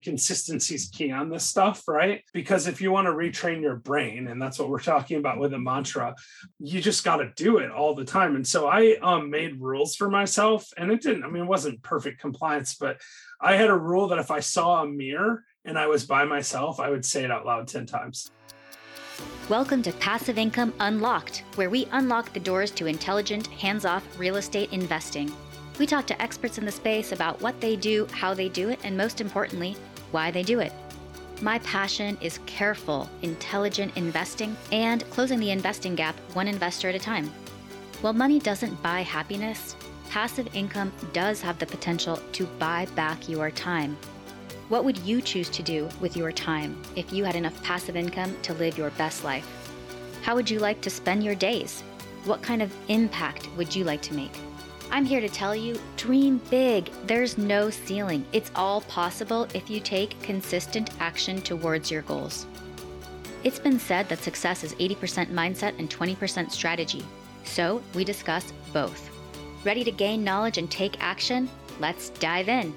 consistency is key on this stuff, right? Because if you want to retrain your brain, and that's what we're talking about with a mantra, you just got to do it all the time. And so I made rules for myself, and it wasn't perfect compliance, but I had a rule that if I saw a mirror and I was by myself, I would say it out loud 10 times. Welcome to Passive Income Unlocked, where we unlock the doors to intelligent, hands-off real estate investing. We talk to experts in the space about what they do, how they do it, and most importantly, why they do it. My passion is careful, intelligent investing and closing the investing gap one investor at a time. While money doesn't buy happiness, passive income does have the potential to buy back your time. What would you choose to do with your time if you had enough passive income to live your best life? How would you like to spend your days? What kind of impact would you like to make? I'm here to tell you, dream big. There's no ceiling. It's all possible if you take consistent action towards your goals. It's been said that success is 80% mindset and 20% strategy. So we discuss both. Ready to gain knowledge and take action? Let's dive in.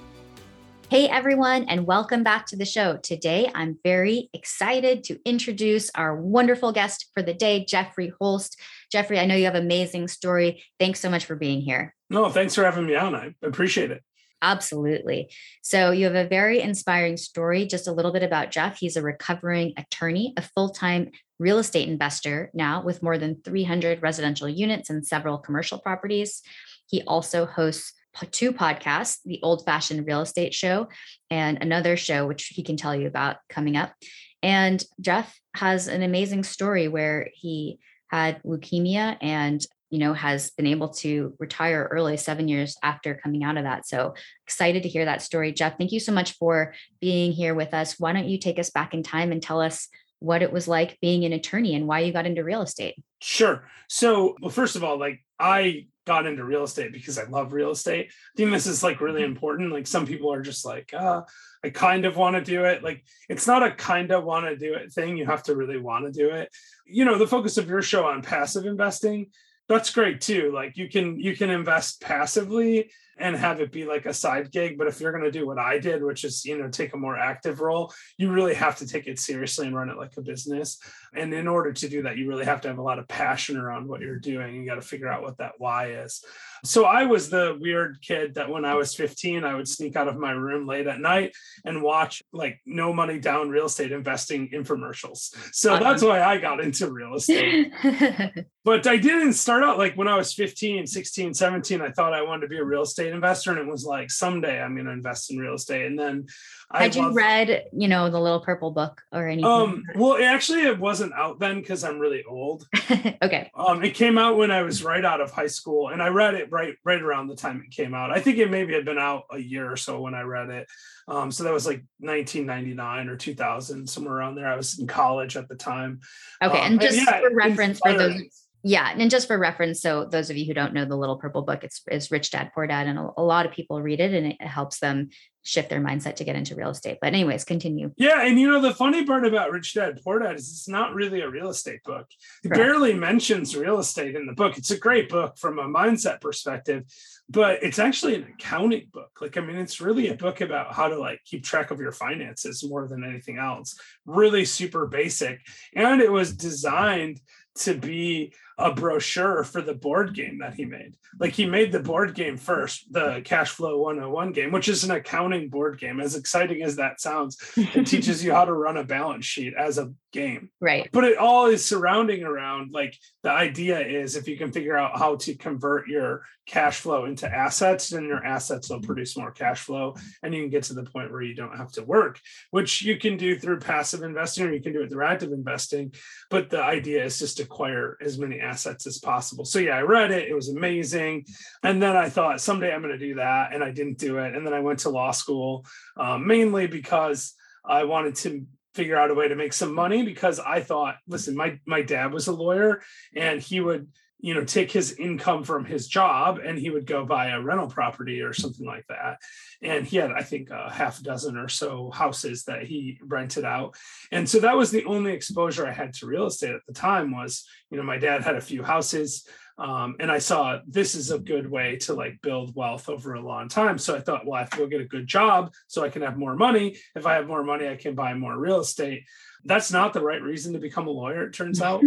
Hey everyone, and welcome back to the show. Today, I'm very excited to introduce our wonderful guest for the day, Jeffrey Holst. Jeffrey, I know you have an amazing story. Thanks so much for being here. No, thanks for having me on. I appreciate it. Absolutely. So you have a very inspiring story. Just a little bit about Jeff. He's a recovering attorney, a full-time real estate investor now with more than 300 residential units and several commercial properties. He also hosts 2 podcasts, the Old Fashioned Real Estate Show and another show, which he can tell you about coming up. And Jeff has an amazing story where he had leukemia and, has been able to retire early 7 years after coming out of that. So excited to hear that story. Jeff, thank you so much for being here with us. Why don't you take us back in time and tell us what it was like being an attorney and why you got into real estate? Sure. So, first of all, I got into real estate because I love real estate. I think this is really important. Some people are just I kind of want to do it. It's not a kind of want to do it thing. You have to really want to do it. The focus of your show on passive investing, that's great too. You can invest passively and have it be a side gig. But if you're going to do what I did, which is, take a more active role, you really have to take it seriously and run it like a business. And in order to do that, you really have to have a lot of passion around what you're doing. You got to figure out what that why is. So I was the weird kid that when I was 15, I would sneak out of my room late at night and watch no money down real estate investing infomercials. So that's why I got into real estate. But I didn't start out when I was 15, 16, 17, I thought I wanted to be a real estate investor. And it was someday I'm going to invest in real estate. And then Had you read, the Little Purple Book or anything? Well, it wasn't out then because I'm really old. Okay. It came out when I was right out of high school, and I read it right around the time it came out. I think it maybe had been out a year or so when I read it. So that was 1999 or 2000, somewhere around there. I was in college at the time. Okay, and just for reference for those. Yeah. And just for reference, so those of you who don't know the Little Purple Book, it's Rich Dad, Poor Dad. And a lot of people read it and it helps them shift their mindset to get into real estate. But anyways, continue. Yeah. And the funny part about Rich Dad, Poor Dad is it's not really a real estate book. It barely mentions real estate in the book. It's a great book from a mindset perspective, but it's actually an accounting book. It's really a book about how to keep track of your finances more than anything else. Really super basic. And it was designed to be a brochure for the board game that he made. He made the board game first, the Cash Flow 101 game, which is an accounting board game. As exciting as that sounds, it teaches you how to run a balance sheet as a game. Right. But it all is surrounding around the idea is if you can figure out how to convert your cash flow into assets, then your assets will produce more cash flow. And you can get to the point where you don't have to work, which you can do through passive investing or you can do it through active investing. But the idea is just acquire as many assets as possible. So yeah, I read it. It was amazing. And then I thought someday I'm going to do that. And I didn't do it. And then I went to law school, mainly because I wanted to figure out a way to make some money because I thought, listen, my dad was a lawyer and he would, take his income from his job and he would go buy a rental property or something like that. And he had, I think, a half dozen or so houses that he rented out. And so that was the only exposure I had to real estate at the time was, my dad had a few houses. And I saw this is a good way to like build wealth over a long time. So I thought, well, I have to go get a good job so I can have more money. If I have more money, I can buy more real estate. That's not the right reason to become a lawyer, it turns out.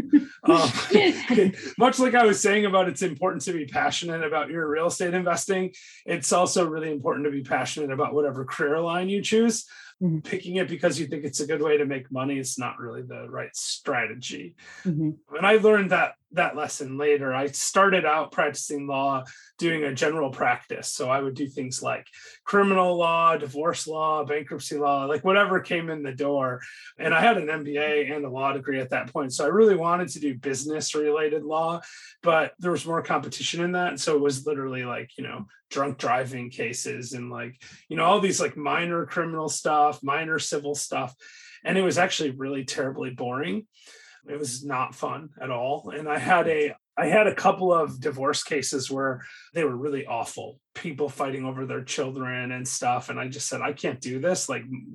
Much like I was saying about it's important to be passionate about your real estate investing, it's also really important to be passionate about whatever career line you choose. Picking it because you think it's a good way to make money is not really the right strategy. And I learned that lesson later. I started out practicing law doing a general practice. So I would do things like criminal law, divorce law, bankruptcy law, like whatever came in the door. And I had an MBA and a law degree at that point. So I really wanted to do business related law, but there was more competition in that. So it was literally like, drunk driving cases and like, all these like minor criminal stuff, minor civil stuff. And it was actually really terribly boring. It was not fun at all. And I had a couple of divorce cases where they were really awful, people fighting over their children and stuff. And I just said, I can't do this.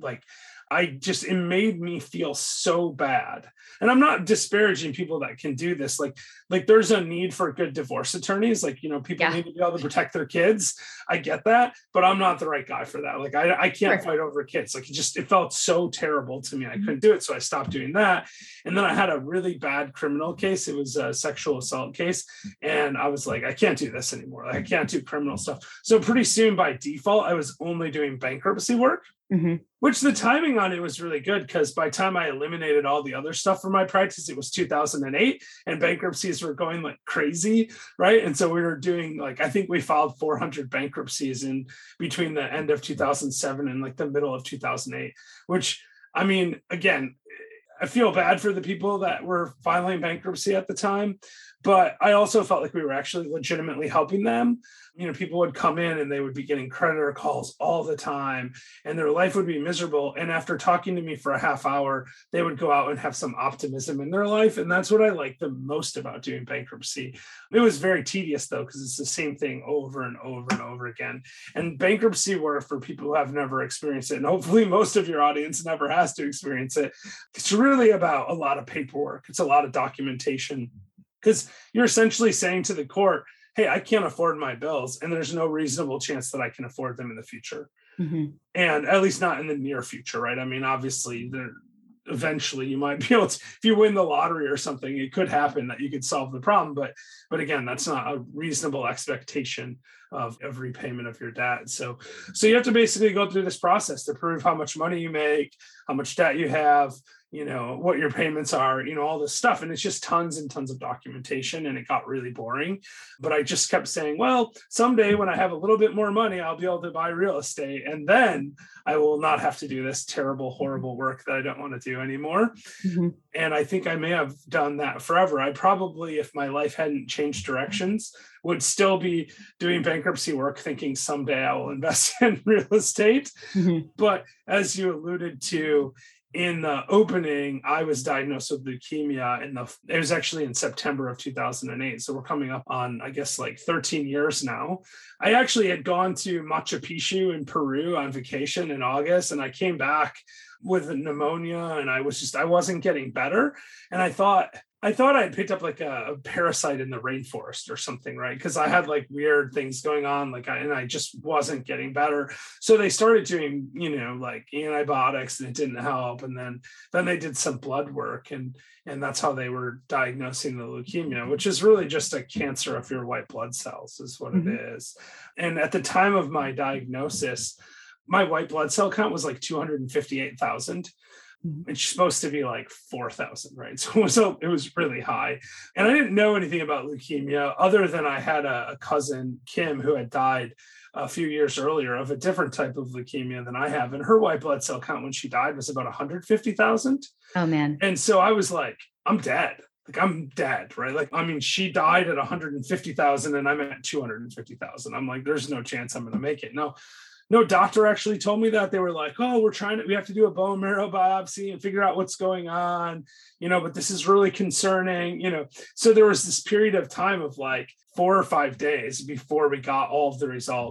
It made me feel so bad. And I'm not disparaging people that can do this. Like there's a need for good divorce attorneys. People need to be able to protect their kids. I get that, but I'm not the right guy for that. Like I can't fight over kids. Like it felt so terrible to me. I couldn't do it. So I stopped doing that. And then I had a really bad criminal case. It was a sexual assault case. And I was like, I can't do this anymore. Like, I can't do criminal stuff. So pretty soon by default, I was only doing bankruptcy work. Which the timing on it was really good because by the time I eliminated all the other stuff from my practice, it was 2008 and bankruptcies were going like crazy, right? And so we were doing I think we filed 400 bankruptcies in between the end of 2007 and like the middle of 2008, which I mean, again, I feel bad for the people that were filing bankruptcy at the time, but I also felt like we were actually legitimately helping them. People would come in and they would be getting creditor calls all the time and their life would be miserable. And after talking to me for a half hour, they would go out and have some optimism in their life. And that's what I like the most about doing bankruptcy. It was very tedious though, because it's the same thing over and over and over again. And bankruptcy work, for people who have never experienced it, and hopefully most of your audience never has to experience it, it's really about a lot of paperwork. It's a lot of documentation. Because you're essentially saying to the court, hey, I can't afford my bills, and there's no reasonable chance that I can afford them in the future. And at least not in the near future, right? I mean, obviously, eventually you might be able to, if you win the lottery or something, it could happen that you could solve the problem. But again, that's not a reasonable expectation of repayment of your debt. So you have to basically go through this process to prove how much money you make, how much debt you have, what your payments are, all this stuff. And it's just tons and tons of documentation, and it got really boring. But I just kept saying, well, someday when I have a little bit more money, I'll be able to buy real estate. And then I will not have to do this terrible, horrible work that I don't want to do anymore. And I think I may have done that forever. I probably, if my life hadn't changed directions, would still be doing bankruptcy work, thinking someday I will invest in real estate. But as you alluded to, in the opening, I was diagnosed with leukemia it was actually in September of 2008. So we're coming up on, I guess, like 13 years now. I actually had gone to Machu Picchu in Peru on vacation in August, and I came back with pneumonia, and I wasn't getting better. And I thought I had picked up like a parasite in the rainforest or something, right? Because I had like weird things going on, and I just wasn't getting better. So they started doing, like antibiotics, and it didn't help. And then they did some blood work, and that's how they were diagnosing the leukemia, which is really just a cancer of your white blood cells, is what it is. And at the time of my diagnosis, my white blood cell count was like 258,000. It's supposed to be like 4,000, right? So it was really high. And I didn't know anything about leukemia other than I had a cousin, Kim, who had died a few years earlier of a different type of leukemia than I have. And her white blood cell count when she died was about 150,000. Oh, man. And so I was like, I'm dead. I'm dead, right? She died at 150,000 and I'm at 250,000. I'm like, there's no chance I'm going to make it. No doctor actually told me that. They were like, oh, we have to do a bone marrow biopsy and figure out what's going on, but this is really concerning, So there was this period of time of like 4 or 5 days before we got all of the results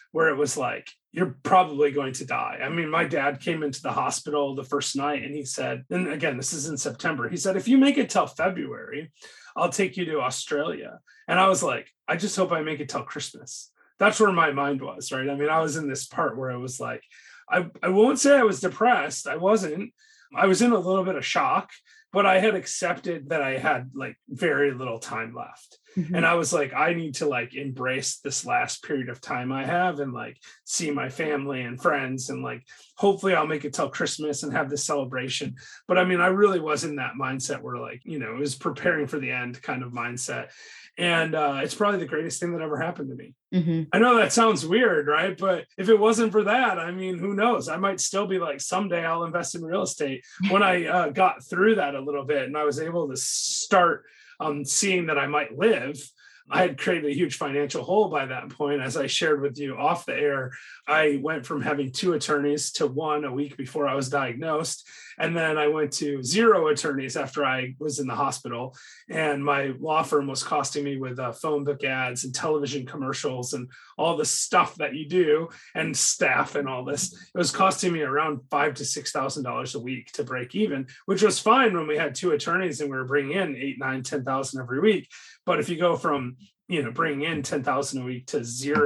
where it was like, you're probably going to die. I mean, my dad came into the hospital the first night and he said, and again, this is in September, he said, if you make it till February, I'll take you to Australia. And I was like, I just hope I make it till Christmas. That's where my mind was, right? I mean, I was in this part where it was like, I won't say I was depressed. I wasn't. I was in a little bit of shock, but I had accepted that I had like very little time left. Mm-hmm. And I was like, I need to like embrace this last period of time I have and like see my family and friends. And like, hopefully I'll make it till Christmas and have this celebration. But I mean, I really was in that mindset where like, you know, it was preparing for the end kind of mindset. And it's probably the greatest thing that ever happened to me. Mm-hmm. I know that sounds weird, right? But if it wasn't for that, I mean, who knows? I might still be like, someday I'll invest in real estate. When I got through that a little bit and I was able to start seeing that I might live, I had created a huge financial hole by that point. As I shared with you off the air, I went from having 2 attorneys to 1 a week before I was diagnosed. And then I went to 0 attorneys after I was in the hospital. And my law firm was costing me with phone book ads and television commercials and all the stuff that you do and staff and all this. It was costing me around $5,000 to $6,000 a week to break even, which was fine when we had 2 attorneys and we were bringing in $8,000, $9,000, $10,000 every week. But if you go from, you know, bringing in $10,000 a week to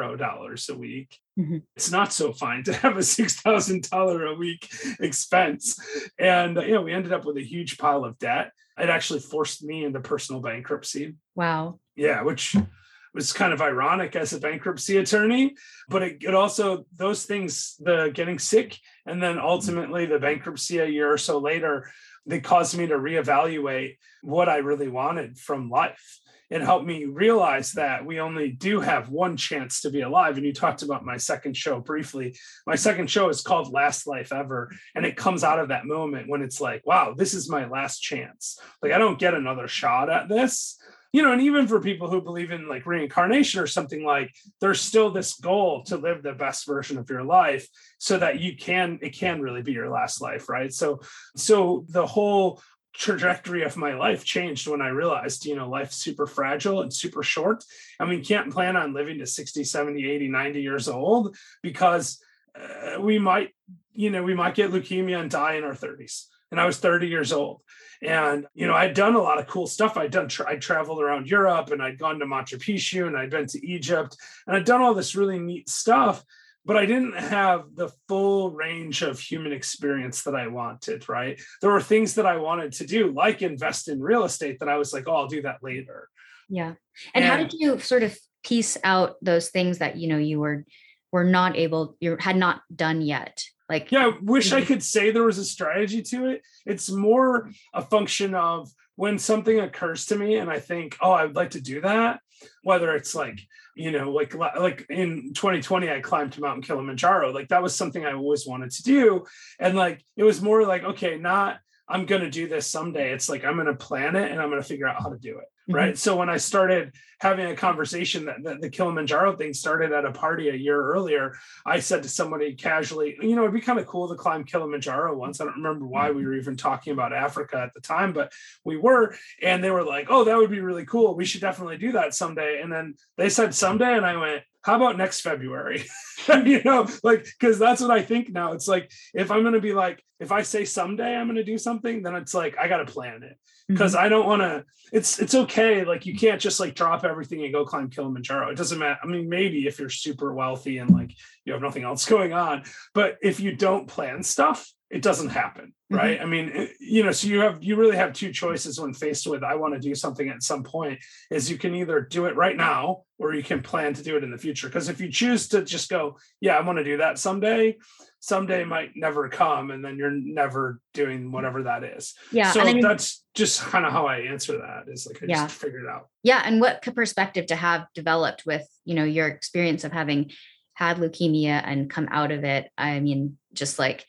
$0 a week, mm-hmm. It's not so fine to have a $6,000 a week expense. And, you know, we ended up with a huge pile of debt. It actually forced me into personal bankruptcy. Wow. Yeah, which was kind of ironic as a bankruptcy attorney, but it also, those things, the getting sick and then ultimately the bankruptcy a year or so later, they caused me to reevaluate what I really wanted from life. It helped me realize that we only do have one chance to be alive. And you talked about my second show briefly. My second show is called Last Life Ever. And it comes out of that moment when it's like, wow, this is my last chance. Like, I don't get another shot at this. You know, and even for people who believe in like reincarnation or something, like there's still this goal to live the best version of your life so that it can really be your last life, right? So the whole trajectory of my life changed when I realized, you know, life's super fragile and super short. And we can't plan on living to 60, 70, 80, 90 years old because we might get leukemia and die in our 30s. And I was 30 years old. And, you know, I'd done a lot of cool stuff. I traveled around Europe and I'd gone to Machu Picchu and I'd been to Egypt and I'd done all this really neat stuff. But I didn't have the full range of human experience that I wanted, right? There were things that I wanted to do, like invest in real estate, that I was like, oh, I'll do that later. Yeah. And how did you sort of piece out those things that, you know, you had not done yet? Like, yeah, I wish I could say there was a strategy to it. It's more a function of when something occurs to me and I think, oh, I would like to do that, whether it's like, you know, like in 2020, I climbed to Mount Kilimanjaro. Like that was something I always wanted to do. And like, it was more like, okay, not I'm going to do this someday. It's like, I'm going to plan it and I'm going to figure out how to do it. Mm-hmm. Right. So when I started having a conversation that the Kilimanjaro thing started at a party a year earlier, I said to somebody casually, you know, it'd be kind of cool to climb Kilimanjaro once. I don't remember why we were even talking about Africa at the time, but we were, and they were like, oh, that would be really cool. We should definitely do that someday. And then they said someday, and I went, how about next February? You know, like, because that's what I think now. It's like, if I'm going to be like, if I say someday I'm going to do something, then it's like, I got to plan it. Because I don't want to, it's okay. Like, you can't just like drop everything and go climb Kilimanjaro. It doesn't matter. I mean, maybe if you're super wealthy and like you have nothing else going on, but if you don't plan stuff, it doesn't happen. Right. I mean, you know, so you really have 2 choices when faced with, I want to do something at some point, is you can either do it right now, or you can plan to do it in the future. Because if you choose to just go, yeah, I want to do that someday might never come. And then you're never doing whatever that is. Yeah. So that's just kind of how I answer that, is like, I just figured it out. Yeah. And what perspective to have developed with, you know, your experience of having had leukemia and come out of it. I mean, just like,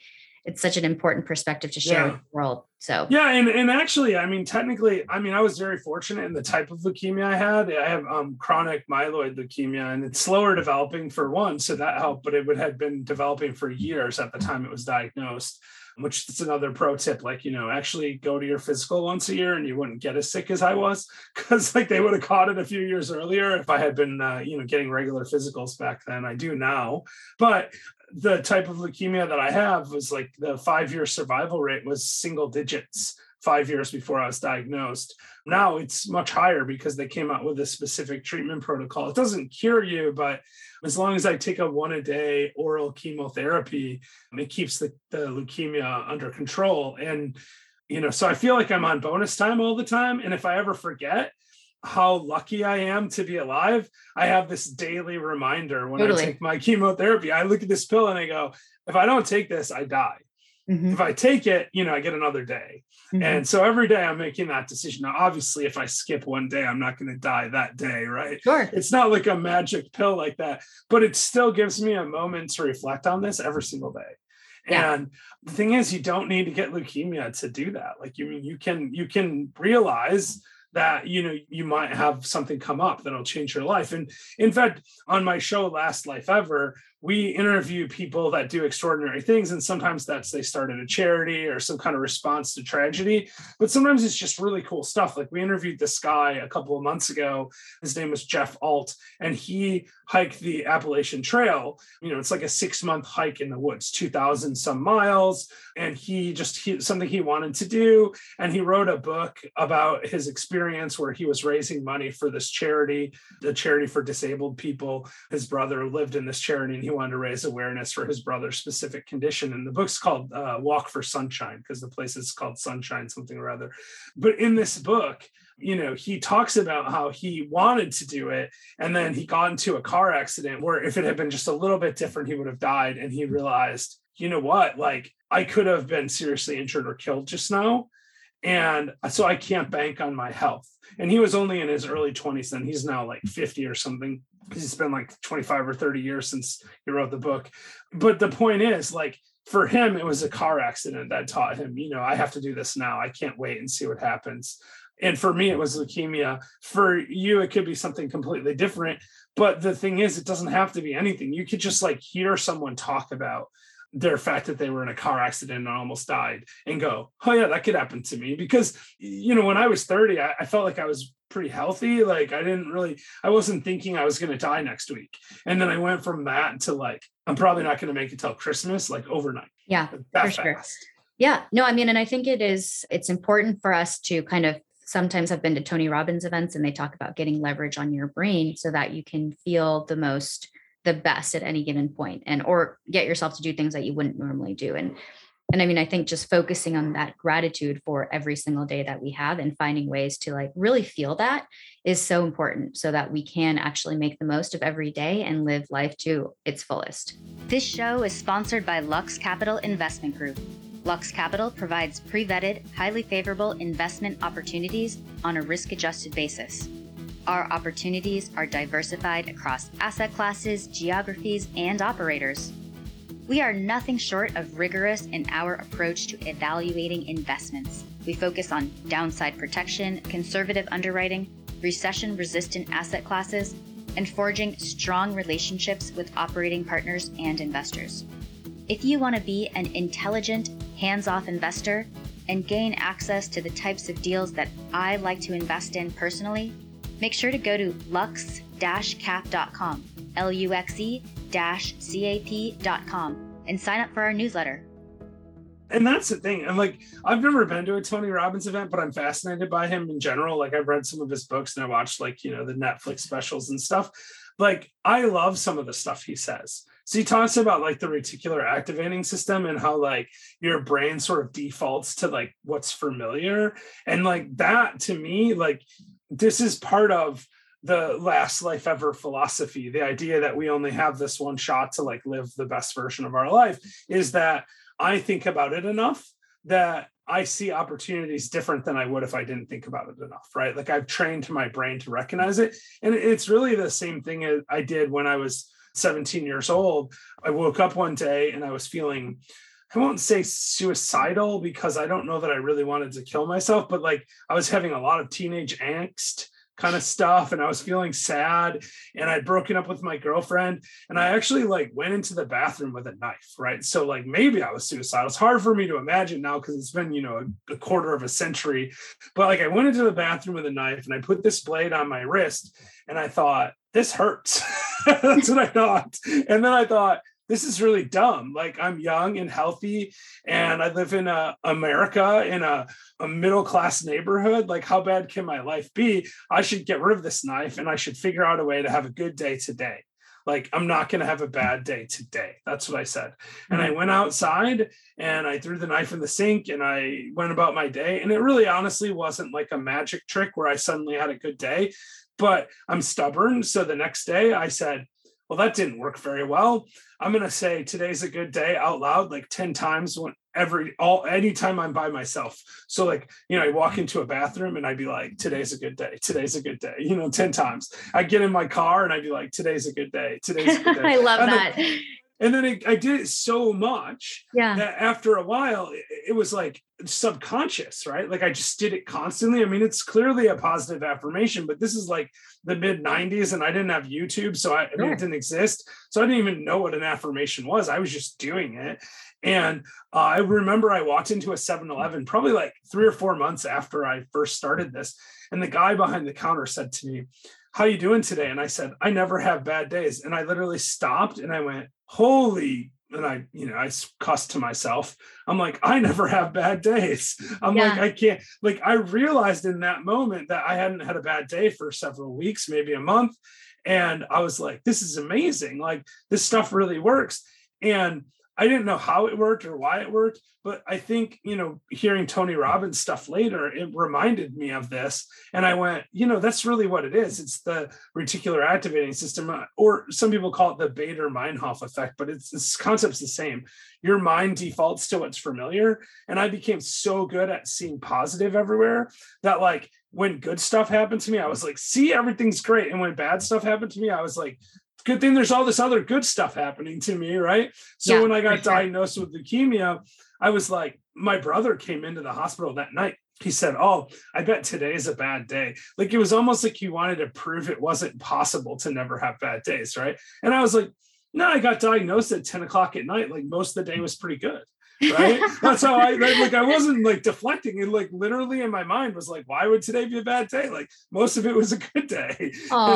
it's such an important perspective to share with the world. So yeah, and actually, I mean, technically, I mean, I was very fortunate in the type of leukemia I had. I have chronic myeloid leukemia, and it's slower developing for one, so that helped. But it would have been developing for years at the time it was diagnosed. Which is another pro tip, like, actually go to your physical once a year and you wouldn't get as sick as I was, because like they would have caught it a few years earlier if I had been, getting regular physicals back then. I do now. But the type of leukemia that I have was like the 5-year survival rate was single digits 5 years before I was diagnosed. Now it's much higher because they came out with a specific treatment protocol. It doesn't cure you, but as long as I take a 1-a-day oral chemotherapy, it keeps the leukemia under control. And, so I feel like I'm on bonus time all the time. And if I ever forget how lucky I am to be alive, I have this daily reminder when I take my chemotherapy. I look at this pill and I go, if I don't take this, I die. Mm-hmm. If I take it, I get another day. Mm-hmm. And so every day I'm making that decision. Now, obviously, if I skip one day, I'm not going to die that day, right? Sure. It's not like a magic pill like that, but it still gives me a moment to reflect on this every single day. Yeah. And the thing is, you don't need to get leukemia to do that. Like, you can realize that, you might have something come up that'll change your life. And in fact, on my show, Last Life Ever, we interview people that do extraordinary things. And sometimes they started a charity or some kind of response to tragedy, but sometimes it's just really cool stuff. Like we interviewed this guy a couple of months ago. His name was Jeff Alt, and he hiked the Appalachian Trail. It's like a 6-month hike in the woods, 2,000 some miles. And something he wanted to do. And he wrote a book about his experience where he was raising money for this charity, the charity for disabled people. His brother lived in this charity, and he wanted to raise awareness for his brother's specific condition. And the book's called Walk for Sunshine, because the place is called Sunshine, something or other. But in this book, he talks about how he wanted to do it. And then he got into a car accident where if it had been just a little bit different, he would have died. And he realized, you know what, like I could have been seriously injured or killed just now. And so I can't bank on my health. And he was only in his early 20s then. He's now like 50 or something. He's been like 25 or 30 years since he wrote the book. But the point is, like, for him, it was a car accident that taught him, I have to do this now. I can't wait and see what happens. And for me, it was leukemia. For you, it could be something completely different. But the thing is, it doesn't have to be anything. You could just like hear someone talk about their fact that they were in a car accident and almost died and go, oh yeah, that could happen to me. Because, when I was 30, I felt like I was pretty healthy. Like I wasn't thinking I was going to die next week. And then I went from that to like, I'm probably not going to make it till Christmas, like overnight. Yeah, for sure. Yeah, no, I mean, and I think it's important for us to kind of, sometimes I've been to Tony Robbins events and they talk about getting leverage on your brain so that you can feel the best at any given point, or get yourself to do things that you wouldn't normally do. And I mean, I think just focusing on that gratitude for every single day that we have and finding ways to like really feel that is so important so that we can actually make the most of every day and live life to its fullest. This show is sponsored by Lux Capital Investment Group. Lux Capital provides pre-vetted, highly favorable investment opportunities on a risk-adjusted basis. Our opportunities are diversified across asset classes, geographies, and operators. We are nothing short of rigorous in our approach to evaluating investments. We focus on downside protection, conservative underwriting, recession-resistant asset classes, and forging strong relationships with operating partners and investors. If you want to be an intelligent, hands-off investor and gain access to the types of deals that I like to invest in personally, make sure to go to lux-cap.com, luxe-cap.com, and sign up for our newsletter. And that's the thing. And like, I've never been to a Tony Robbins event, but I'm fascinated by him in general. Like I've read some of his books and I watched like, the Netflix specials and stuff. Like I love some of the stuff he says. So he talks about like the reticular activating system and how like your brain sort of defaults to like what's familiar. And like that to me, like this is part of the last life ever philosophy. The idea that we only have this one shot to like live the best version of our life is that I think about it enough that I see opportunities different than I would if I didn't think about it enough, right? Like I've trained my brain to recognize it. And it's really the same thing I did when I was 17 years old. I woke up one day and I was feeling I won't say suicidal because I don't know that I really wanted to kill myself, but like I was having a lot of teenage angst kind of stuff, and I was feeling sad, and I'd broken up with my girlfriend, and I actually like went into the bathroom with a knife, right? So like maybe I was suicidal. It's hard for me to imagine now because it's been, a quarter of a century, but like I went into the bathroom with a knife and I put this blade on my wrist and I thought, this hurts. That's what I thought. And then I thought, this is really dumb. Like I'm young and healthy and I live in America in a middle-class neighborhood. Like how bad can my life be? I should get rid of this knife and I should figure out a way to have a good day today. Like I'm not going to have a bad day today. That's what I said. And I went outside and I threw the knife in the sink and I went about my day. And it really honestly wasn't like a magic trick where I suddenly had a good day, but I'm stubborn. So the next day I said, well, that didn't work very well. I'm going to say today's a good day out loud, like 10 times anytime I'm by myself. So like, I walk into a bathroom and I'd be like, today's a good day. Today's a good day. 10 times. I get in my car and I'd be like, today's a good day. Today's a good day. I love that. And then I did it so much that after a while, it was like subconscious, right? Like I just did it constantly. I mean, it's clearly a positive affirmation, but this is like the mid 90s and I didn't have YouTube. So it didn't exist. So I didn't even know what an affirmation was. I was just doing it. And I remember I walked into a 7-Eleven probably like 3 or 4 months after I first started this. And the guy behind the counter said to me, how you doing today? And I said, I never have bad days. And I literally stopped and I went, holy, and I cussed to myself. I'm like, I never have bad days. I'm like, I can't, like, I realized in that moment that I hadn't had a bad day for several weeks, maybe a month. And I was like, this is amazing. Like this stuff really works. And I didn't know how it worked or why it worked, but I think, hearing Tony Robbins stuff later, it reminded me of this. And I went, that's really what it is. It's the reticular activating system, or some people call it the Bader-Meinhof effect, but this concept's the same. Your mind defaults to what's familiar. And I became so good at seeing positive everywhere that like when good stuff happened to me, I was like, see, everything's great. And when bad stuff happened to me, I was like, good thing there's all this other good stuff happening to me, right? So when I got diagnosed with leukemia, I was like, my brother came into the hospital that night. He said, oh, I bet today's a bad day. Like it was almost like he wanted to prove it wasn't possible to never have bad days, right? And I was like, no, I got diagnosed at 10 o'clock at night. Like most of the day was pretty good. Right. That's how I wasn't like deflecting. And like literally in my mind was like, why would today be a bad day? Like most of it was a good day.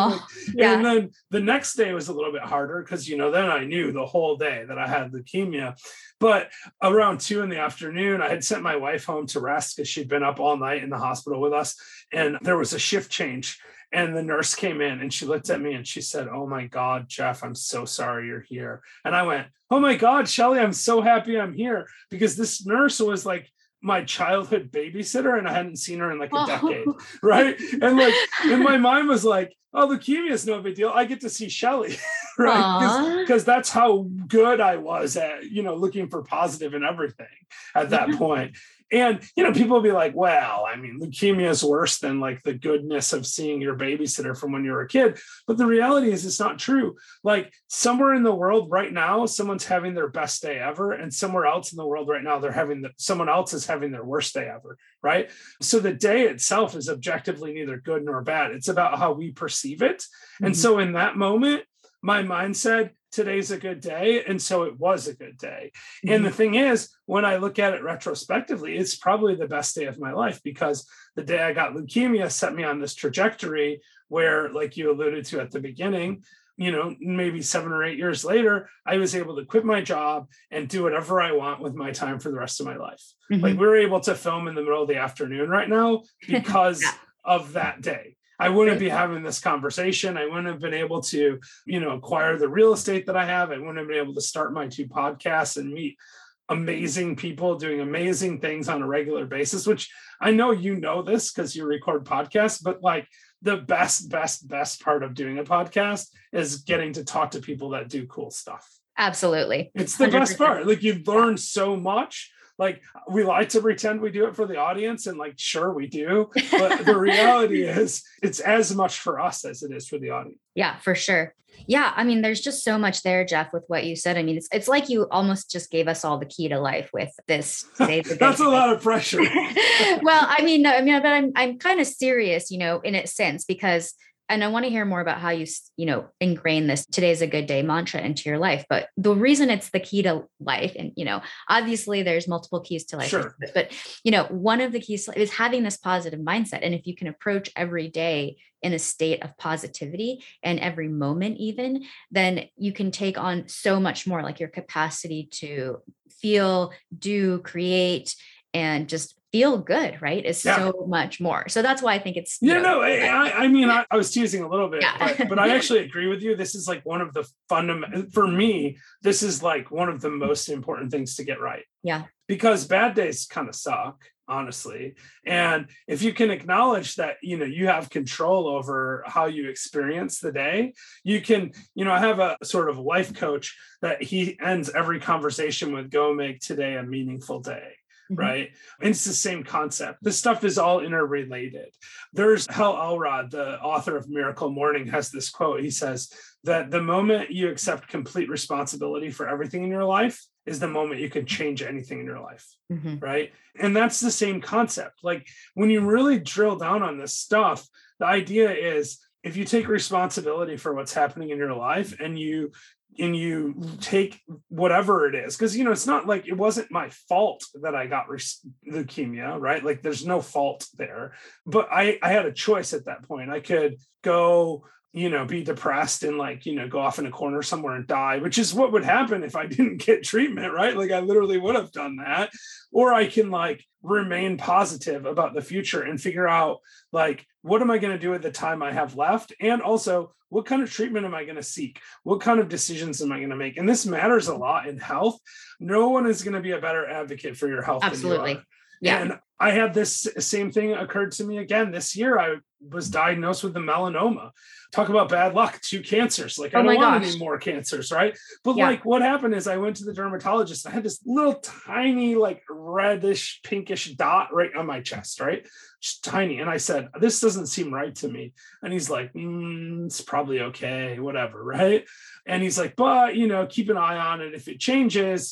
And then the next day was a little bit harder because, then I knew the whole day that I had leukemia. But around 2 p.m, I had sent my wife home to rest because she'd been up all night in the hospital with us. And there was a shift change. And the nurse came in and she looked at me and she said, oh my God, Jeff, I'm so sorry you're here. And I went, oh my God, Shelly, I'm so happy I'm here, because this nurse was like my childhood babysitter and I hadn't seen her in like a decade. Right. And like, in my mind was like, oh, leukemia is no big deal. I get to see Shelly. Right. Because that's how good I was at, looking for positive in everything at that point. And, people will be like, well, I mean, leukemia is worse than like the goodness of seeing your babysitter from when you were a kid. But the reality is it's not true. Like somewhere in the world right now, someone's having their best day ever. And somewhere else in the world right now, someone else is having their worst day ever. Right. So the day itself is objectively neither good nor bad. It's about how we perceive it. Mm-hmm. And so in that moment, my mind said, today's a good day. And so it was a good day. Mm-hmm. And the thing is, when I look at it retrospectively, it's probably the best day of my life, because the day I got leukemia set me on this trajectory where, like you alluded to at the beginning, maybe 7 or 8 years later, I was able to quit my job and do whatever I want with my time for the rest of my life. Mm-hmm. Like we're able to film in the middle of the afternoon right now because of that day. I wouldn't be having this conversation. I wouldn't have been able to, acquire the real estate that I have. I wouldn't have been able to start my 2 podcasts and meet amazing people doing amazing things on a regular basis, which I know this because you record podcasts, but like the best part of doing a podcast is getting to talk to people that do cool stuff. Absolutely. It's the 100%. Best part. Like you learn so much. Like, we like to pretend we do it for the audience, and like, sure we do, but the reality is it's as much for us as it is for the audience. Yeah, for sure. Yeah. I mean, there's just so much there, Jeff, with what you said. I mean, it's like you almost just gave us all the key to life with this. That's a lot of pressure. Well, I mean, but I'm kind of serious, in a sense, because, and I want to hear more about how you ingrain this "today's a good day" mantra into your life. But the reason it's the key to life, and, obviously there's multiple keys to life, sure, but, one of the keys is having this positive mindset. And if you can approach every day in a state of positivity, and every moment even, then you can take on so much more, like your capacity to feel, do, create, and just feel good, right? Is so much more. So that's why I think it's, I mean, I was teasing a little bit, yeah. but I actually agree with you. This is like one of the for me, this is like one of the most important things to get right. Yeah. Because bad days kind of suck, honestly. And if you can acknowledge that, you have control over how you experience the day, you can, I have a sort of life coach that he ends every conversation with, "Go make today a meaningful day." Right. And it's the same concept. This stuff is all interrelated. There's Hal Elrod, the author of Miracle Morning, has this quote. He says that the moment you accept complete responsibility for everything in your life is the moment you can change anything in your life. Right. And that's the same concept. Like, when you really drill down on this stuff, the idea is, if you take responsibility for what's happening in your life, and you take whatever it is, because it's not like it wasn't my fault that I got leukemia, right? Like, there's no fault there, but I had a choice at that point. I could go, be depressed and go off in a corner somewhere and die, which is what would happen if I didn't get treatment, right? Like, I literally would have done that. Or I can remain positive about the future and figure out what am I going to do with the time I have left? And also, what kind of treatment am I going to seek? What kind of decisions am I going to make? And this matters a lot in health. No one is going to be a better advocate for your health Absolutely. than you are. Yeah. And I had this same thing occurred to me again this year. I was diagnosed with the melanoma. Talk about bad luck, 2 cancers. I don't want any more cancers, right? But what happened is, I went to the dermatologist. I had this little tiny, reddish, pinkish dot right on my chest, right? Just tiny. And I said, "This doesn't seem right to me." And he's like, "It's probably okay, whatever," right? And he's like, "But, keep an eye on it. If it changes,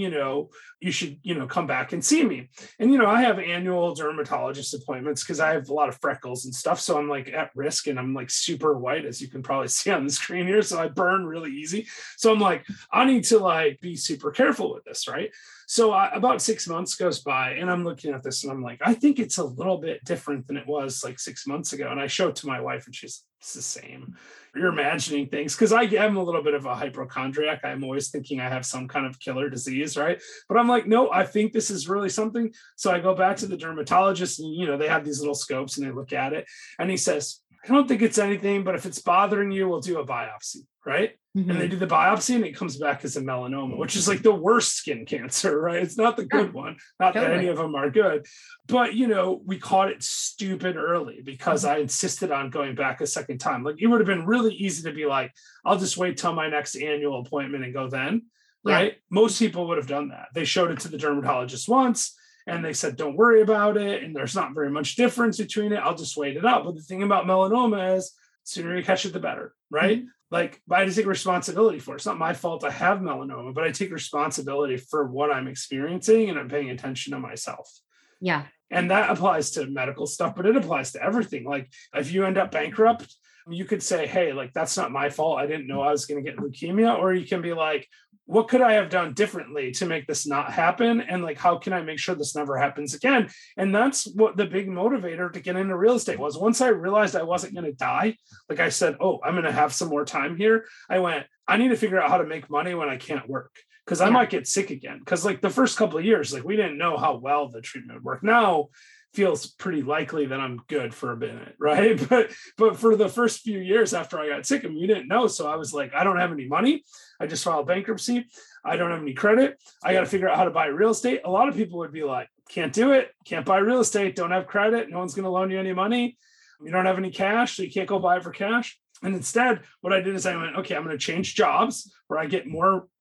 you should, come back and see me." And, I have annual dermatologist appointments because I have a lot of freckles and stuff. So I'm at risk, and I'm super white, as you can probably see on the screen here. So I burn really easy. So I'm I need to be super careful with this. Right. So about 6 months goes by, and I'm looking at this, and I'm I think it's a little bit different than it was 6 months ago. And I show it to my wife, and she's, "It's the same. You're imagining things." Because I am a little bit of a hypochondriac. I'm always thinking I have some kind of killer disease, right? But I'm no, I think this is really something. So I go back to the dermatologist, and they have these little scopes, and they look at it, and he says, "I don't think it's anything, but if it's bothering you, we'll do a biopsy," right? And they do the biopsy, and it comes back as a melanoma, which is the worst skin cancer, right? It's not the good one. Not that any of them are good. But, we caught it stupid early because I insisted on going back a second time. It would have been really easy to be I'll just wait till my next annual appointment and go then, right? Yeah. Most people would have done that. They showed it to the dermatologist once, and they said, "Don't worry about it. And there's not very much difference between it. I'll just wait it out." But the thing about melanoma is, the sooner you catch it, the better, right? But I take responsibility for it. It's not my fault I have melanoma, but I take responsibility for what I'm experiencing, and I'm paying attention to myself. Yeah. And that applies to medical stuff, but it applies to everything. If you end up bankrupt, you could say, "Hey, that's not my fault. I didn't know I was going to get leukemia." Or you can be "What could I have done differently to make this not happen? And how can I make sure this never happens again?" And that's what the big motivator to get into real estate was. Once I realized I wasn't going to die, I said, "Oh, I'm going to have some more time here." I went, I need to figure out how to make money when I can't work, because I might get sick again. Because the first couple of years, we didn't know how well the treatment would work. Now feels pretty likely that I'm good for a minute, right? But for the first few years after I got sick, we didn't know. So I was I don't have any money. I just filed bankruptcy. I don't have any credit. I got to figure out how to buy real estate. A lot of people would be "Can't do it. Can't buy real estate. Don't have credit. No one's going to loan you any money. You don't have any cash, so you can't go buy it for cash." And instead, what I did is I went, "Okay, I'm going to change jobs where I get more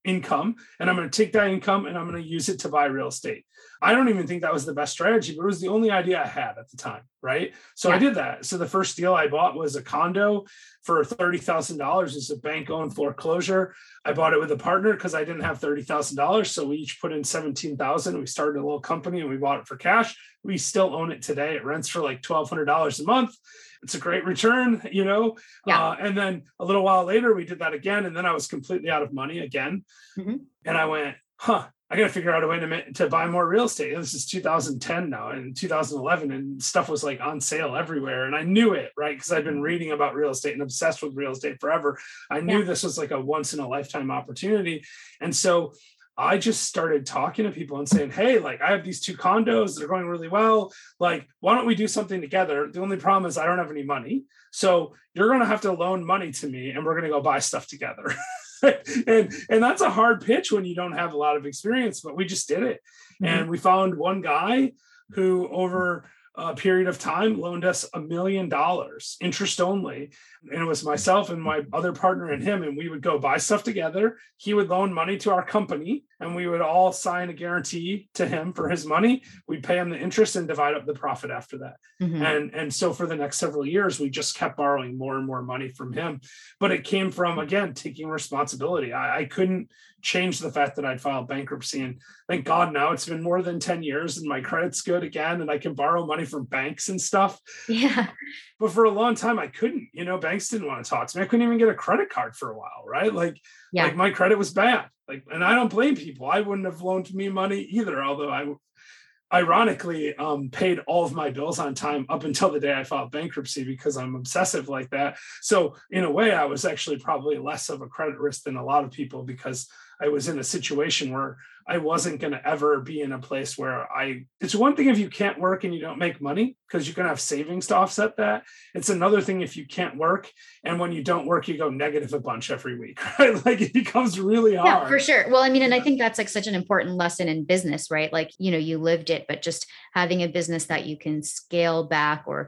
income, and I'm going to take that income and I'm going to use it to buy real estate. I don't even think that was the best strategy, but it was the only idea I had at the time. Right. So I did that. So the first deal I bought was a condo for $30,000. It's a bank owned foreclosure. I bought it with a partner because I didn't have $30,000. So we each put in $17,000. We started a little company and we bought it for cash. We still own it today. It rents for like $1,200 a month. It's a great return, and then a little while later, we did that again. And then I was completely out of money again. Mm-hmm. And I went, I got to figure out a way to buy more real estate. This is 2010 now, and 2011, and stuff was like on sale everywhere. And I knew it, right? Because I've been reading about real estate and obsessed with real estate forever. I knew this was like a once in a lifetime opportunity. And so I just started talking to people and saying, hey, like I have these 2 condos, they're going really well. Like, why don't we do something together? The only problem is I don't have any money. So you're going to have to loan money to me and we're going to go buy stuff together. and that's a hard pitch when you don't have a lot of experience, but we just did it. Mm-hmm. And we found one guy who over a period of time loaned us $1 million interest only. And it was myself and my other partner and him, and we would go buy stuff together. He would loan money to our company and we would all sign a guarantee to him for his money. We'd pay him the interest and divide up the profit after that. Mm-hmm. And so for the next several years, we just kept borrowing more and more money from him. But it came from, again, taking responsibility. I couldn't change the fact that I'd filed bankruptcy. And thank God now it's been more than 10 years and my credit's good again and I can borrow money from banks and stuff. Yeah. But for a long time, I couldn't, banks didn't want to talk to me. I couldn't even get a credit card for a while, right? Like my credit was bad. And I don't blame people. I wouldn't have loaned me money either, although I ironically paid all of my bills on time up until the day I filed bankruptcy because I'm obsessive like that. So in a way, I was actually probably less of a credit risk than a lot of people because I was in a situation where I wasn't going to ever be in a place where it's one thing if you can't work and you don't make money because you can have savings to offset that. It's another thing if you can't work and when you don't work, you go negative a bunch every week, right? Like it becomes really hard. Yeah, for sure. Well, I mean, and I think that's like such an important lesson in business, right? Like, you lived it, but just having a business that you can scale back or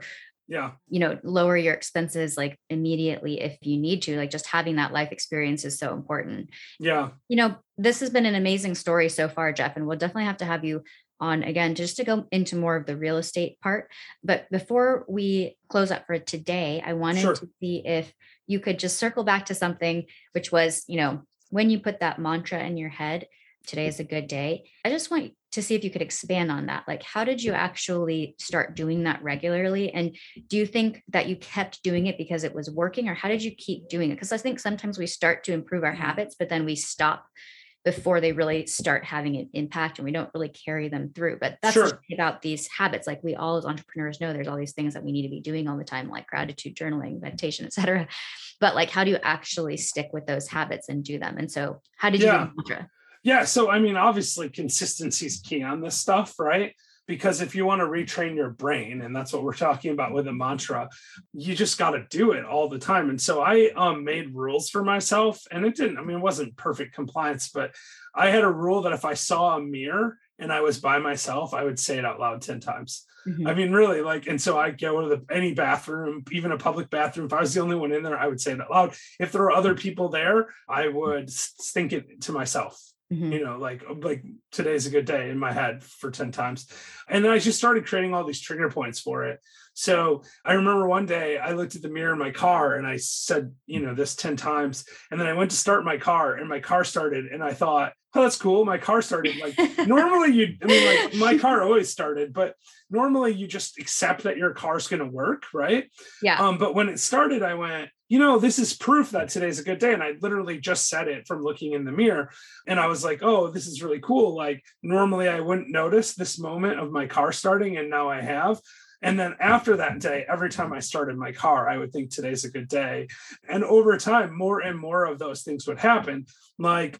lower your expenses like immediately if you need to, like just having that life experience is so important. Yeah. This has been an amazing story so far, Jeff, and we'll definitely have to have you on again, just to go into more of the real estate part. But before we close up for today, I wanted to see if you could just circle back to something, which was, when you put that mantra in your head, today is a good day. I just want to see if you could expand on that. Like, how did you actually start doing that regularly? And do you think that you kept doing it because it was working, or how did you keep doing it? Because I think sometimes we start to improve our habits, but then we stop before they really start having an impact and we don't really carry them through. But that's about these habits. Like we all as entrepreneurs know there's all these things that we need to be doing all the time, like gratitude journaling, meditation, etc. But like, how do you actually stick with those habits and do them? And so how did you do the mantra? Yeah. So, I mean, obviously consistency is key on this stuff, right? Because if you want to retrain your brain, and that's what we're talking about with a mantra, you just got to do it all the time. And so I made rules for myself, and it wasn't perfect compliance, but I had a rule that if I saw a mirror and I was by myself, I would say it out loud 10 times. Mm-hmm. I mean, really, and so I go to any bathroom, even a public bathroom. If I was the only one in there, I would say it out loud. If there were other people there, I would think it to myself. Mm-hmm. Like today's a good day in my head for 10 times. And then I just started creating all these trigger points for it. So I remember one day I looked at the mirror in my car and I said, this 10 times. And then I went to start my car and my car started. And I thought, oh, that's cool. My car started. Like normally my car always started, but normally you just accept that your car's going to work. Right. Yeah. But when it started, I went, this is proof that today's a good day. And I literally just said it from looking in the mirror. And I was like, oh, this is really cool. Like normally I wouldn't notice this moment of my car starting. And now I have. And then after that day, every time I started my car, I would think today's a good day. And over time, more and more of those things would happen. Like,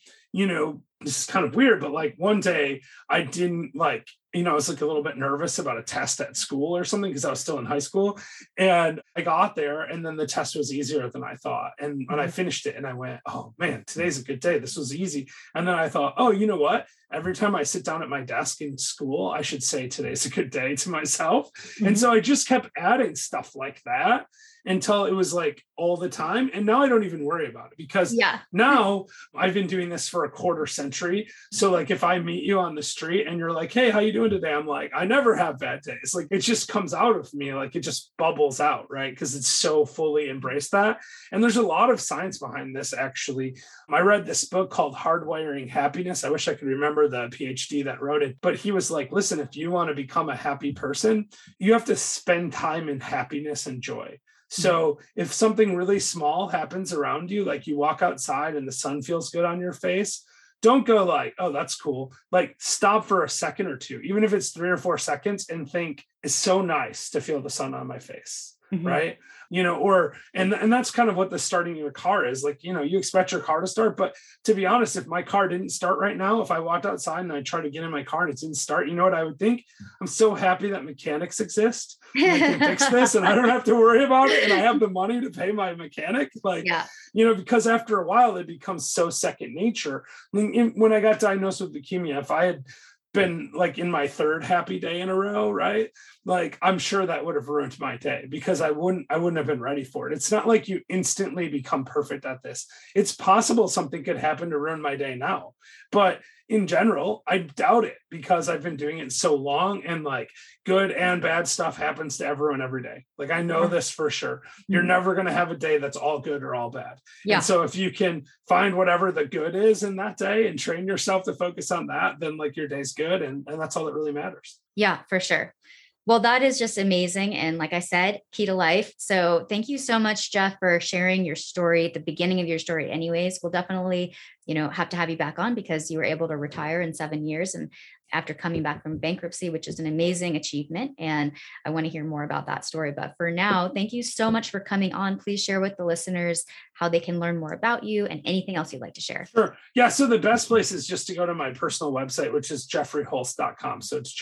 this is kind of weird, but like one day I didn't I was like a little bit nervous about a test at school or something because I was still in high school. And I got there and then the test was easier than I thought. And when I finished it and I went, oh man, today's a good day. This was easy. And then I thought, oh, you know what? Every time I sit down at my desk in school, I should say today's a good day to myself. Mm-hmm. And so I just kept adding stuff like that. until it was like all the time. And now I don't even worry about it because now I've been doing this for a quarter century. So like if I meet you on the street and you're like, hey, how you doing today? I'm like, I never have bad days. Like it just comes out of me. Like it just bubbles out, right? Because it's so fully embraced that. And there's a lot of science behind this, actually. I read this book called Hardwiring Happiness. I wish I could remember the PhD that wrote it, but he was like, listen, if you want to become a happy person, you have to spend time in happiness and joy. So if something really small happens around you, like you walk outside and the sun feels good on your face, don't go like, oh, that's cool. Like stop for a second or two, even if it's 3 or 4 seconds, and think, it's so nice to feel the sun on my face. Right. And that's kind of what the starting your car is like. You expect your car to start, but to be honest, if my car didn't start right now, if I walked outside and I tried to get in my car and it didn't start, you know what I would think? I'm so happy that mechanics exist. And I can fix this and I don't have to worry about it. And I have the money to pay my mechanic. Because after a while it becomes so second nature. I mean, when I got diagnosed with leukemia, if I had been like in my 3rd happy day in a row, right? Like I'm sure that would have ruined my day because I wouldn't have been ready for it. It's not like you instantly become perfect at this. It's possible something could happen to ruin my day now, but in general, I doubt it because I've been doing it so long, and like good and bad stuff happens to everyone every day. Like I know this for sure. You're never going to have a day that's all good or all bad. Yeah. And so if you can find whatever the good is in that day and train yourself to focus on that, then like your day's good. And that's all that really matters. Yeah, for sure. Well, that is just amazing. And like I said, key to life. So thank you so much, Jeff, for sharing your story at the beginning of your story. Anyways, we'll definitely, have to have you back on because you were able to retire in 7 years and after coming back from bankruptcy, which is an amazing achievement. And I want to hear more about that story. But for now, thank you so much for coming on. Please share with the listeners how they can learn more about you and anything else you'd like to share. Sure. Yeah. So the best place is just to go to my personal website, which is jeffreyholst.com. So it's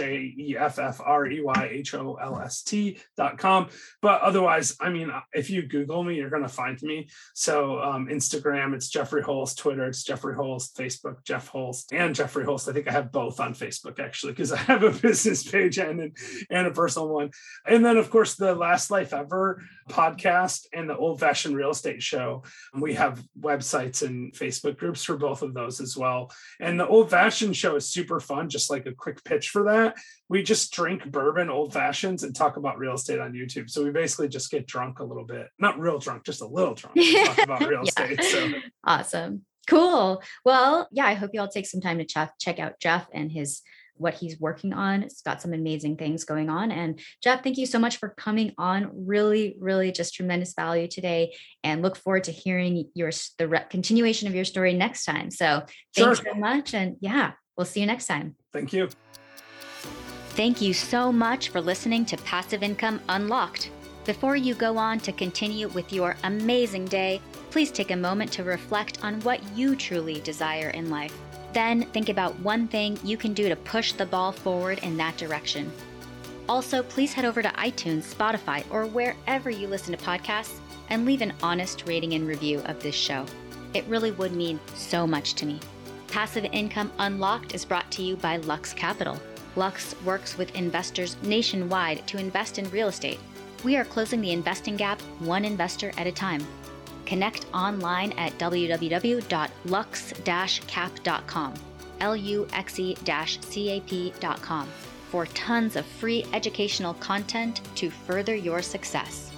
JEFFREYHOLST.com. But otherwise, I mean, if you Google me, you're going to find me. So Instagram, it's Jeffrey Holst. Twitter, it's Jeffrey Holst. Facebook, Jeff Holst, and Jeffrey Holst. I think I have both on Facebook actually, because I have a business page and a personal one. And then of course the Last Life Ever podcast and the Old Fashioned Real Estate Show. We have websites and Facebook groups for both of those as well. And the Old Fashioned Show is super fun. Just like a quick pitch for that. We just drink bourbon old fashions and talk about real estate on YouTube. So we basically just get drunk a little bit, not real drunk, just a little drunk, and talk about real estate. So awesome. Cool. Well, yeah, I hope you all take some time to check out Jeff and what he's working on. It's got some amazing things going on. And Jeff, thank you so much for coming on. Really, really just tremendous value today, and look forward to hearing the continuation of your story next time. So thanks so much. And yeah, we'll see you next time. Thank you. Thank you so much for listening to Passive Income Unlocked. Before you go on to continue with your amazing day, please take a moment to reflect on what you truly desire in life. Then think about one thing you can do to push the ball forward in that direction. Also, please head over to iTunes, Spotify, or wherever you listen to podcasts and leave an honest rating and review of this show. It really would mean so much to me. Passive Income Unlocked is brought to you by Lux Capital. Lux works with investors nationwide to invest in real estate. We are closing the investing gap one investor at a time. Connect online at www.lux-cap.com, LUXE-CAP.com, for tons of free educational content to further your success.